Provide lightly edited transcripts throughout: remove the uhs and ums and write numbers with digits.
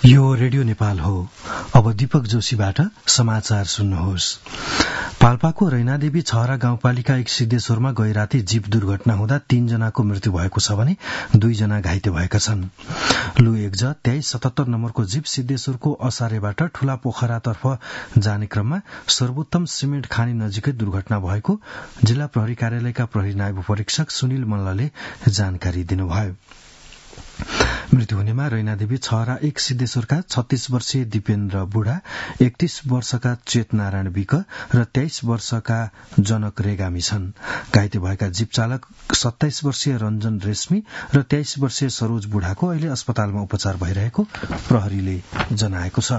यो रेडियो नेपाल हो। अब दीपक जोशीबाट समाचार सुन्नुहोस्। पाल्पाको रैनादेवी छहरा गाउँपालिका 1 सिद्धेश्वरमा गैराती जीप दुर्घटना हुँदा 3 जनाको मृत्यु भएको छ भने 2 जना घाइते भएका छन्। लु 1J2377 नम्बरको जीप सिद्धेश्वरको असारेबाट ठूला पोखरातर्फ जाने क्रममा सर्वोत्तम सिमेन्ट खानी नजिकै दुर्घटना भएको जिल्ला प्रहरी कार्यालयका प्रहरी नायब परीक्षक सुनिल मल्लले जानकारी दिनुभयो। मृत्यु हुनेमा रैनादेवी छहरा 1 सिद्धेश्वरका 36 वर्षीय दिपेन्द्र बुढा, 31 वर्षका चेतनारायण विक र 23 वर्षका जनक रेगामी छन्। घाइते भएका जीप चालक 27 वर्षीय रञ्जन रेशमी र 23 वर्षीय सरोज बुढाको अहिले अस्पतालमा उपचार भइरहेको प्रहरीले जनाएको छ।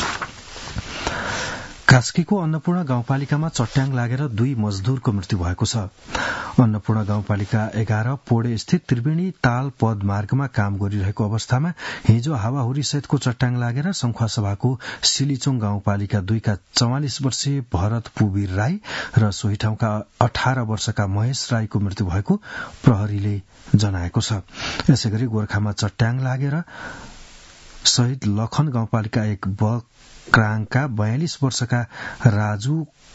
कास्कीको अन्नपूर्ण गाउँपालिकामा चट्याङ लागेर 2 मजदूरको मृत्यु भएको छ। अन्नपूर्ण गाउँपालिका 11 पोडे स्थित त्रिवेणी ताल पद मार्गमा काम गरिरहेको अवस्थामा हिजो हावाहुरी सहितको चट्याङ लागेर संखुवासभाको सिलिचोङ गाउँपालिका 2 का 44 वर्षीय भरत पुवीर राई र सोही ठाउँका 18 वर्षका महेश राईको मृत्यु भएको प्रहरीले जनाएको छ। यसैगरी गोर्खामा चट्याङ लागेर शहीद लखन गाउँपालिका 1 बक्राङका 42 वर्षका राजु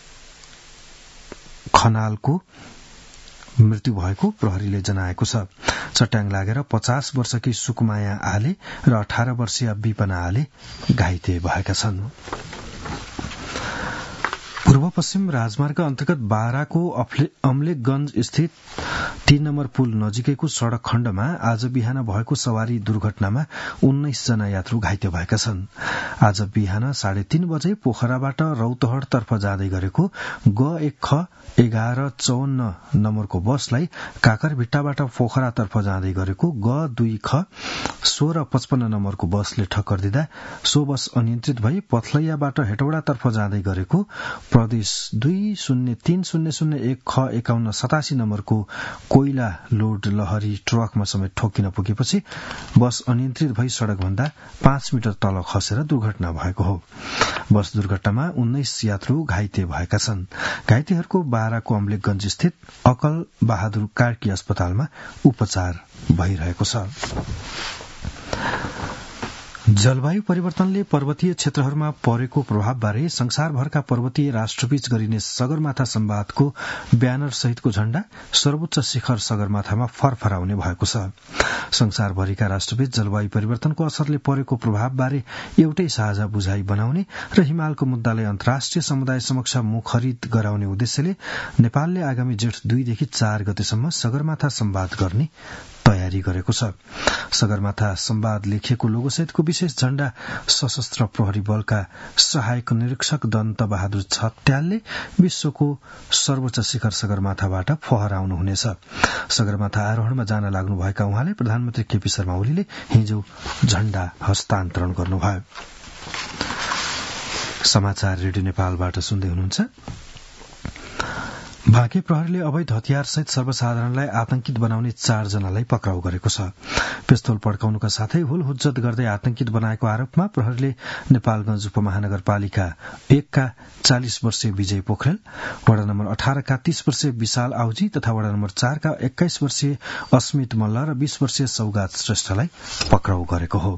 खनालको मृत्यु भएको प्रहरीले जनाएको छ। चट्याङ लागेर 50 वर्षकी सुकुमाया आले र 18 वर्षीय विपना आले घाइते भएका छन्। पूर्व पश्चिम राजमार्ग अन्तर्गत बाराको अम्लेखगंज स्थित 3 नम्बर पुल नजिकैको सड़क खण्डमा आज बिहान भएको सवारी दुर्घटनामा 19 जना यात्रु घाइते भएका छन्। आज बिहान 3:30 बजे पोखराबाट रौतहट तर्फ जाँदै गरेको G1ख 1154 नम्बरको बसलाई काकरभिट्टाबाट पोखरातर्फ जाँदै गरेको G2ख 1655 नम्बरको बसले ठक्कर दिँदा सो बस अनियन्त्रित भई पथलैयाबाट हेटौडातर्फ जाँदै गरेको प्रदेश 203001 ख 5187 नम्बरको कोइला लोड लहरी ट्रकमा समेत ठोकिन पुगेपछि बस अनियन्त्रित भई सड़कभन्दा 5 मिटर तल खसेर दुर्घटना भएको हो। बस दुर्घटनामा 19 यात्रु घाइते भएका छन्। घाइतेहरूको बाराको अम्लेखगंज स्थित अकल बहादुर कार्की अस्पतालमा उपचार भइरहेको छ। जलवायु परिवर्तनले पर्वतीय क्षेत्रहरूमा परेको प्रभावबारे संसारभरका पर्वतीय राष्ट्रबीच गरिने सगरमाथा संवादको ब्यानर सहितको झण्डा सर्वोच्च शिखर सगरमाथामा फरफराउने भएको छ। संसारभरिका राष्ट्रबीच जलवायु परिवर्तनको असरले परेको प्रभावबारे एउटै साझा बुझाइ बनाउने र हिमालको मुद्दालाई अन्तर्राष्ट्रिय समुदाय समक्ष मुखरित गराउने उद्देश्यले नेपालले आगामी जेठ 2 देखि 4 गतेसम्म सगरमाथा संवाद गर्ने तयारी गरेको छ। सगरमाथा संवाद लेखिएको लोगोसहितको विशेष झण्डा सशस्त्र प्रहरी बलका सहायक निरीक्षक दन्त बहादुर छत्यालले विश्वको सर्वोच्च शिखर सगरमाथाबाट फहराउनुहुनेछ। सगरमाथा आरोहणमा जान लाग्नुभएका उहाँले प्रधानमन्त्री केपी शर्मा ओलीले हिजो झण्डा हस्तान्तरण गर्नुभयो। समाचार रेडियो नेपालबाट सुन्दै हुनुहुन्छ। बाँके प्रहरीले अवैध हतियार सहित सर्वसाधारणलाई आतंकित बनाउने 4 जनालाई पक्राउ गरेको छ। पिस्तोल पड्काउनुका साथै हुलहुज्जत गर्दै आतंकित बनाएको आरोपमा प्रहरीले नेपालगंज उपमहानगरपालिका 1 का 40 वर्षीय विजय पोखरेल, वडा नम्बर 18 का 30 वर्षीय विशाल आउजी तथा वडा नम्बर 4 का 21 वर्षीय अस्मित मल्ल र 20 वर्षीय सौगात श्रेष्ठलाई पक्राउ गरेको हो।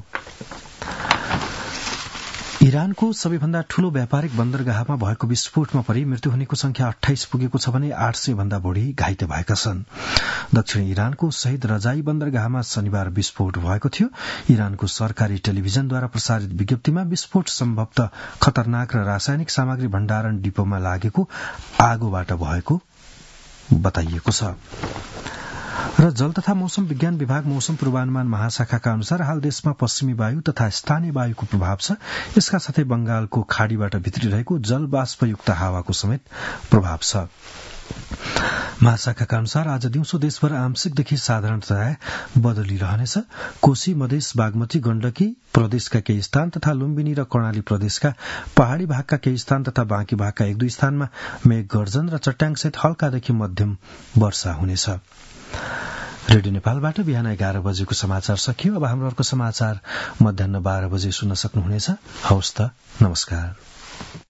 इरानको सबैभन्दा ठूलो व्यापारिक बन्दरगाहमा भएको विस्फोटमा परि मृत्यु हुनेको संख्या 28 पुगेको छ भने 800 भन्दा बढ़ी घाइते भएका छन्। दक्षिण इरानको शहीद रजाई बन्दरगाहमा शनिबार विस्फोट भएको थियो। इरानको सरकारी टेलिभिजनद्वारा प्रसारित विज्ञप्तिमा विस्फोट सम्भवतः खतरनाक र रासायनिक सामग्री भण्डारण डिपोमा लागेको आगोबाट भएको बताइएको छ। र जल तथा मौसम विज्ञान विभाग मौसम पूर्वानुमान महाशाखाका अनुसार हाल देशमा पश्चिमी वायु तथा स्थानीय वायुको प्रभाव छ। यसका साथै बंगालको खाड़ीबाट भित्रिरहेको जल बाष्पयुक्त हावाको समेत प्रभाव छ। महाशाखाका अनुसार आज दिउँसो देशभर आंशिकदेखि साधारणतया बदली रहनेछ। कोशी, मधेस, बागमती, गण्डकी प्रदेशका केही स्थान तथा लुम्बिनी र कर्णाली प्रदेशका पहाड़ी भागका केही स्थान तथा बाँकी भागका 1-2 स्थानमा मेघ गर्जन र चट्याङसहित हल्कादेखि मध्यम वर्षा हुनेछ। रेडियो नेपालबाट बिहान 11 बजेको समाचार सकियो। अब हाम्रो अर्को समाचार मध्याह्न 12 बजे सुन्न सक्नुहुनेछ। हवस् त, नमस्कार।